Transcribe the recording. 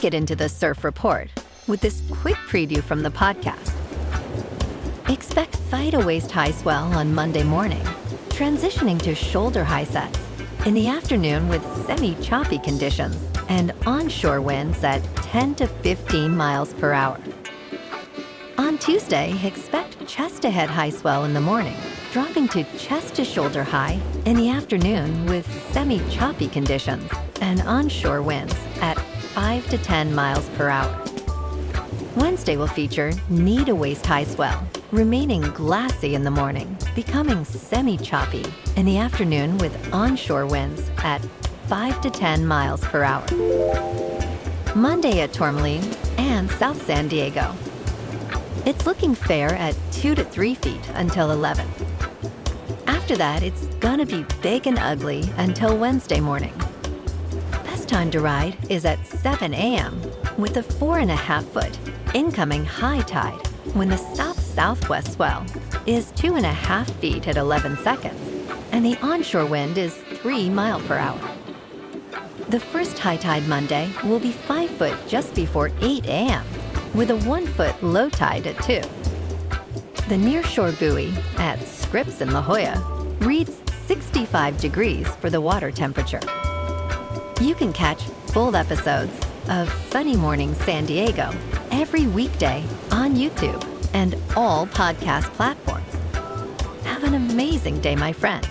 get into the surf report with this quick preview from the podcast. Expect thigh to waist high swell on Monday morning, transitioning to shoulder high sets in the afternoon with semi-choppy conditions and onshore winds at 10 to 15 miles per hour. On Tuesday, expect chest to head high swell in the morning, dropping to chest to shoulder high in the afternoon with semi-choppy conditions and onshore winds at 5 to 10 miles per hour. Wednesday will feature knee to waist high swell, remaining glassy in the morning, becoming semi-choppy in the afternoon with onshore winds at 5 to 10 miles per hour. Monday at Tourmaline and South San Diego. It's looking fair at 2 to 3 feet until 11. After that, it's gonna be big and ugly until Wednesday morning. Best time to ride is at 7 a.m. with a 4.5 foot incoming high tide when the south-southwest swell is 2.5 feet at 11 seconds and the onshore wind is 3 miles per hour. The first high tide Monday will be 5 foot just before 8 a.m. with a 1 foot low tide at 2. The nearshore buoy at Scripps in La Jolla reads 65 degrees for the water temperature. You can catch full episodes of Sunny Morning San Diego every weekday on YouTube and all podcast platforms. Have an amazing day, my friend.